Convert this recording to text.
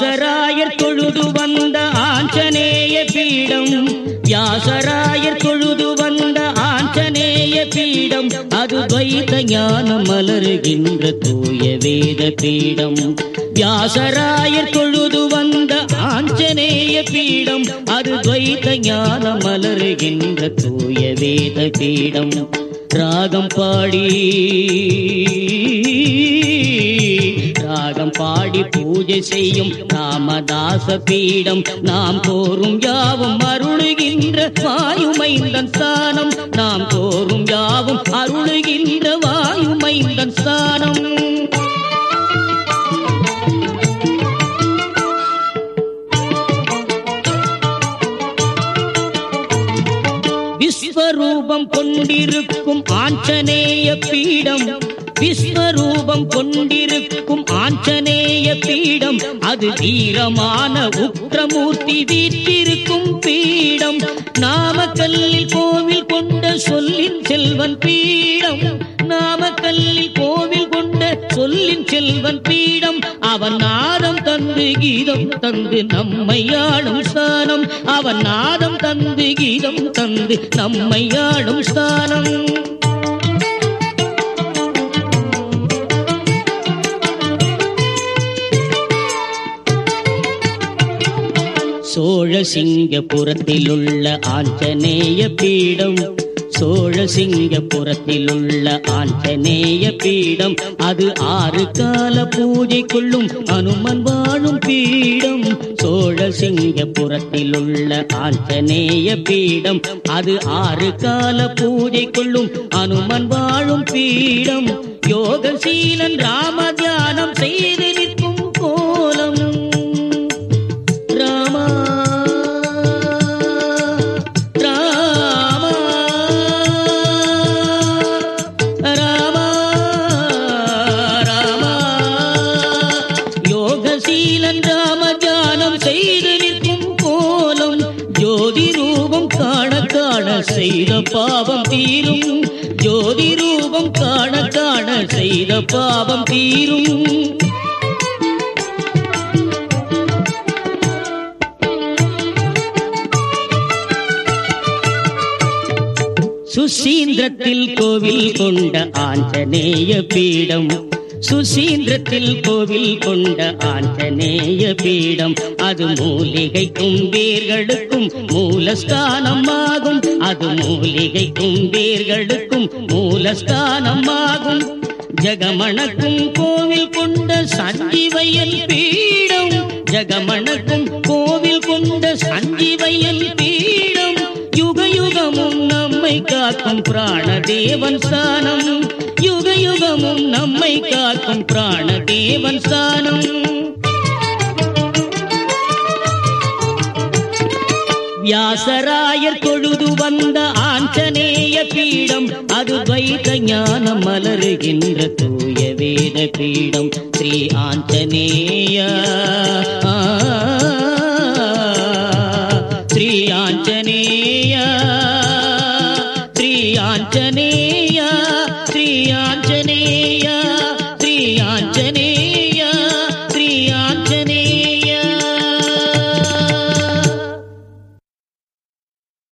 வியாசராயர் தொழுது வந்த ஆஞ்சநேய பீடம், வியாசராயர் தொழுது வந்த ஆஞ்சநேய பீடம், அது துவைத ஞானம் மலருகின்ற தூய வேத பீடம். வியாசராயர் தொழுது வந்த ஆஞ்சநேய பீடம், அது துவைத ஞானம் மலருகின்ற தூய வேத பீடம். ராகம் பாடி பூஜை செய்யும் ராமதாச பீடம், நாம் கோரும் யாவும் அருளுகின்ற வாயுமைந்தன் ஸ்தானம், நாம் கோரும் யாவும் அருளுகின்ற வாயுமைந்தன் ஸ்தானம். விஸ்வரூபம் கொண்டிருக்கும் ஆஞ்சநேய பீடம், விஸ்வரூபம் கொண்டிருக்கும் ஆஞ்சநேய பீடம், அது வீரமான உக்ரமூர்த்தி வீற்றிருக்கும் பீடம். நாமக்கல்லில் கோவில் கொண்ட சொல்லின் செல்வன் பீடம், நாமக்கல்லில் கோவில் கொண்ட சொல்லின் செல்வன் பீடம். அவன் நாதம் தந்து கீதம் தந்து நம்மை ஆளும் ஸ்தானம், அவன் நாதம் தந்து கீதம் தந்து நம்மை ஆளும் ஸ்தானம். சோழசிங்கபுரத்தில் உள்ள ஆஞ்சநேய பீடம், சோழசிங்கபுரத்தில் உள்ள ஆஞ்சநேய பீடம், அது 6 கால பூஜை கொள்ளும் அனுமன் வாழும் பீடம். சோழசிங்கபுரத்தில் உள்ள ஆஞ்சநேய பீடம், அது 6 கால பூஜை கொள்ளும் அனுமன் வாழும் பீடம். யோகசீலன் ராம தியானம் செய்து நிற்கும் கோலம், ராமா ராமா ராமா ராமா. யோகசீலன் ராம தியானம் செய்து நிற்கும் கோலம், ஜோதி ரூபம் காண காண செய்த பாவம் தீரும், ஜோதி ரூபம் காண காண செய்த பாவம் தீரும். சுசீந்திரத்தில் கோவில் கொண்ட ஆஞ்சநேய பீடம், சுசீந்திரத்தில் கோவில் கொண்ட ஆஞ்சநேய பீடம், அது மூலிகைக்கும் வேர்களுக்கும் மூலஸ்தானம் ஆகும், அது மூலிகைக்கும் வேர்களுக்கும் மூலஸ்தானம் ஆகும். ஜகமணக்கும் கோவில் கொண்ட சஞ்சீவையல் பீடம், ஜகமணக்கும் கோவில் கொண்ட சஞ்சீவையல் பீடம், யுக யுகமும் நம்மை காக்கும் பிராணதேவன் ஸ்தானம், யுக யுகமும் நம்மை காக்கும் பிராணதேவன் ஸ்தானம். வியாசராயர் தொழுது வந்த ஆஞ்சநேய பீடம், அது துவைத ஞானம் மலருகின்ற தூய வேத பீடம். ஸ்ரீ ஆஞ்சநேய ஸ்ரீ ஆஞ்சநேய ஸ்ரீ ஆஞ்சநேய.